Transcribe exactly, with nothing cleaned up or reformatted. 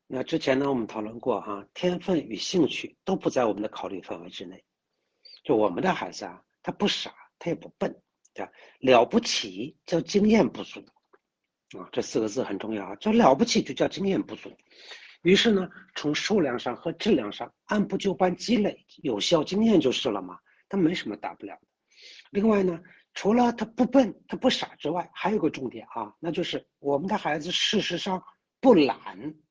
那之前呢，我们讨论过哈，天分与兴趣都不在我们的考虑范围之内。就我们的孩子啊，他不傻，他也不笨，对吧？了不起叫经验不足啊，这四个字很重要啊，叫了不起就叫经验不足。于是呢，从数量上和质量上按部就班积累有效经验就是了嘛，他没什么大不了的。另外呢，除了他不笨、他不傻之外，还有个重点啊，那就是我们的孩子事实上不懒